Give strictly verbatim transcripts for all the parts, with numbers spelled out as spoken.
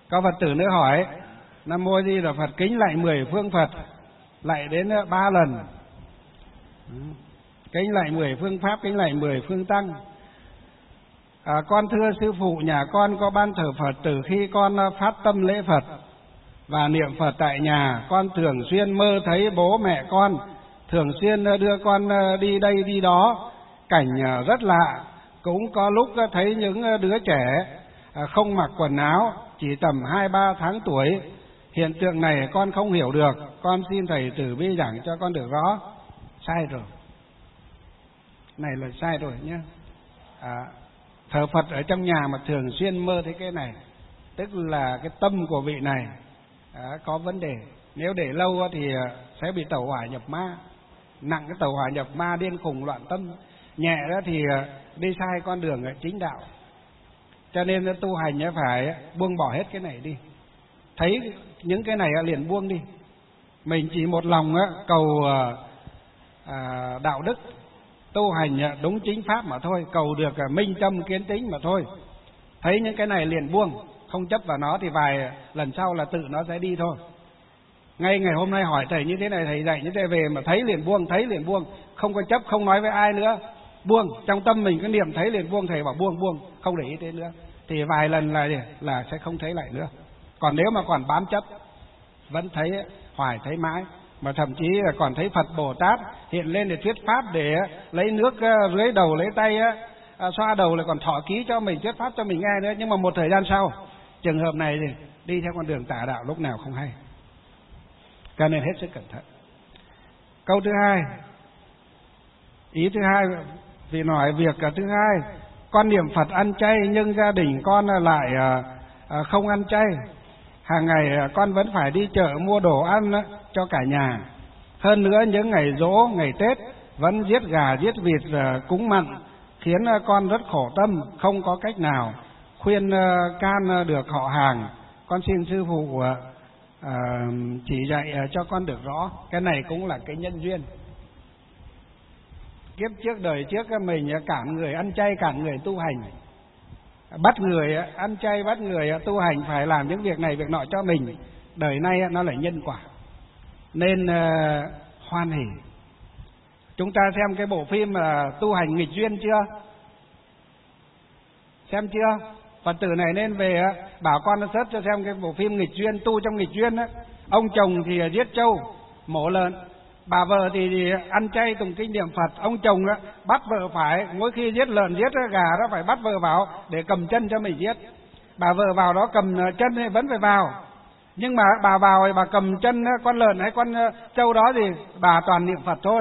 Có Phật tử nữa hỏi: Nam Mô Di Đà Phật, kính lạy mười phương Phật, lạy đến ba lần. Kính lạy mười phương Pháp, kính lạy mười phương Tăng. À, con thưa sư phụ, nhà con có ban thờ Phật. Từ khi con phát tâm lễ Phật và niệm Phật tại nhà, con thường xuyên mơ thấy bố mẹ con thường xuyên đưa con đi đây đi đó, cảnh rất lạ. Cũng có lúc thấy những đứa trẻ không mặc quần áo, chỉ tầm hai ba tháng tuổi. Hiện tượng này con không hiểu được, con xin Thầy từ bi giảng cho con được rõ. Sai rồi, này là sai rồi nhé. À, thờ Phật ở trong nhà mà thường xuyên mơ thấy cái này, tức là cái tâm của vị này à, có vấn đề. Nếu để lâu thì sẽ bị tẩu hỏa nhập ma. Nặng cái tẩu hỏa nhập ma, điên khùng loạn tâm. Nhẹ đó thì đi sai con đường chính đạo. Cho nên tu hành phải buông bỏ hết cái này đi. Thấy những cái này liền buông đi. Mình chỉ một lòng cầu à, đạo đức, tu hành đúng chính pháp mà thôi, cầu được minh tâm kiến tính mà thôi. Thấy những cái này liền buông, không chấp vào nó thì vài lần sau là tự nó sẽ đi thôi. Ngay ngày hôm nay hỏi Thầy như thế này, Thầy dạy như thế về mà thấy liền buông, thấy liền buông, không có chấp, không nói với ai nữa, buông. Trong tâm mình cái niệm thấy liền buông, Thầy bảo buông buông, không để ý thế nữa. Thì vài lần là là sẽ không thấy lại nữa. Còn nếu mà còn bám chấp, vẫn thấy hoài, thấy mãi, mà thậm chí là còn thấy Phật Bồ Tát hiện lên để thuyết pháp, để lấy nước rưới đầu, lấy tay xoa đầu, lại còn thọ ký cho mình, thuyết pháp cho mình nghe nữa. Nhưng mà một thời gian sau, trường hợp này thì đi theo con đường tà đạo lúc nào không hay. Cho nên hết sức cẩn thận. Câu thứ hai, ý thứ hai, vì nói việc thứ hai, con niệm Phật ăn chay nhưng gia đình con lại không ăn chay. Hàng ngày con vẫn phải đi chợ mua đồ ăn cho cả nhà. Hơn nữa những ngày giỗ, ngày Tết vẫn giết gà, giết vịt cúng mặn, khiến con rất khổ tâm, không có cách nào khuyên can được họ hàng. Con xin sư phụ à, chỉ dạy cho con được rõ. Cái này cũng là cái nhân duyên. Kiếp trước đời trước mình cản người ăn chay, cản người tu hành, bắt người ăn chay, bắt người tu hành phải làm những việc này việc nọ cho mình. Đời nay nó là nhân quả, nên uh, hoan hỉ. Chúng ta xem cái bộ phim là Tu Hành Nghịch Duyên chưa? Xem chưa? Phật tử này nên về bảo con nó search cho xem cái bộ phim Nghịch Duyên, tu trong nghịch duyên á. Ông chồng thì giết trâu, mổ lợn, bà vợ thì ăn chay tụng kinh niệm Phật. Ông chồng á bắt vợ phải, mỗi khi giết lợn giết gà đó phải bắt vợ vào để cầm chân cho mình giết. Bà vợ vào đó cầm chân thì vẫn phải vào, nhưng mà bà vào bà cầm chân con lợn hay con trâu đó thì bà toàn niệm Phật thôi.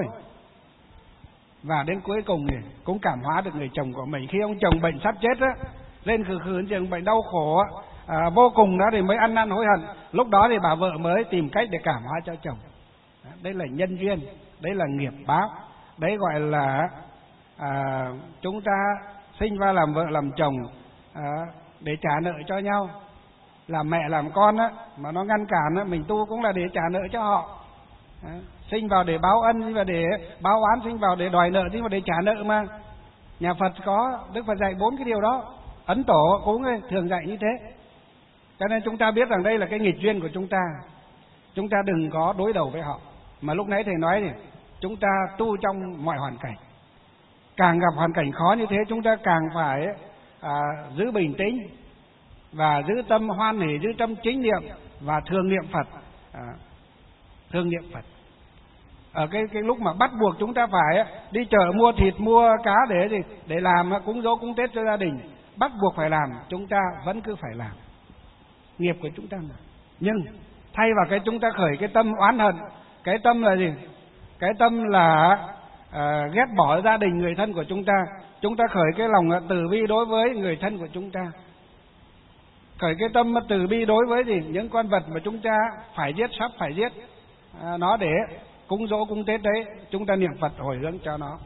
Và đến cuối cùng thì cũng cảm hóa được người chồng của mình. Khi ông chồng bệnh sắp chết á, lên khử khử chừng bệnh đau khổ à, vô cùng đó thì mới ăn năn hối hận. Lúc đó thì bà vợ mới tìm cách để cảm hóa cho chồng. Đấy là nhân duyên, đấy là nghiệp báo. Đấy gọi là à, chúng ta sinh ra làm vợ làm chồng à, để trả nợ cho nhau. Làm mẹ làm con á, mà nó ngăn cản á, mình tu cũng là để trả nợ cho họ. À, sinh vào để báo ân, và để báo oán, sinh vào để đòi nợ, sinh vào để trả nợ mà. Nhà Phật có, Đức Phật dạy bốn cái điều đó. Ấn Tổ cũng thường dạy như thế. Cho nên chúng ta biết rằng đây là cái nghịch duyên của chúng ta. Chúng ta đừng có đối đầu với họ. Mà lúc nãy Thầy nói thì chúng ta tu trong mọi hoàn cảnh. Càng gặp hoàn cảnh khó như thế, chúng ta càng phải à, giữ bình tĩnh và giữ tâm hoan hỷ, giữ tâm chính niệm và thường niệm Phật. À, thường niệm Phật. Ở cái cái lúc mà bắt buộc chúng ta phải đi chợ mua thịt, mua cá để gì để làm cúng dỗ cúng Tết cho gia đình, bắt buộc phải làm, chúng ta vẫn cứ phải làm. Nghiệp của chúng ta mà. Nhưng thay vào cái chúng ta khởi cái tâm oán hận, cái tâm là gì? Cái tâm là à, ghét bỏ gia đình người thân của chúng ta. Chúng ta khởi cái lòng từ bi đối với người thân của chúng ta. Khởi cái tâm từ bi đối với gì? Những con vật mà chúng ta phải giết, sắp phải giết à, nó để cúng dỗ cúng Tết đấy, chúng ta niệm Phật hồi hướng cho nó.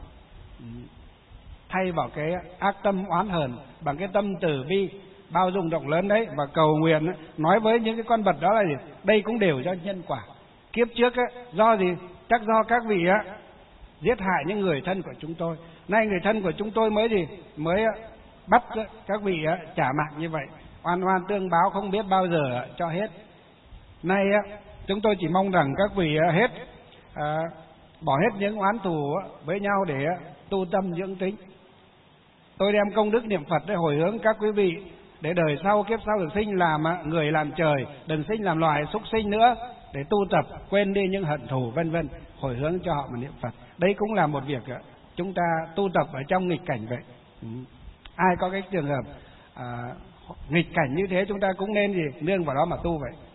Thay vào cái ác tâm oán hờn bằng cái tâm từ bi bao dung rộng lớn đấy, và cầu nguyện nói với những cái con vật đó là gì? Đây cũng đều do nhân quả. Kiếp trước ấy, do gì? Chắc do các vị á giết hại những người thân của chúng tôi. Nay người thân của chúng tôi mới gì? Mới bắt các vị á, trả mạng như vậy. oan oan tương báo không biết bao giờ cho hết. Nay á, chúng tôi chỉ mong rằng các vị hết à, bỏ hết những oán thù với nhau để tu tâm dưỡng tính. Tôi đem công đức niệm Phật để hồi hướng các quý vị để đời sau kiếp sau được sinh làm người làm trời, đừng sinh làm loài súc sinh nữa, để tu tập quên đi những hận thù vân vân, hồi hướng cho họ mà niệm Phật. Đây cũng là một việc chúng ta tu tập ở trong nghịch cảnh vậy. Ừ. Ai có cái trường hợp à, nghịch cảnh như thế chúng ta cũng nên gì nương vào đó mà tu vậy.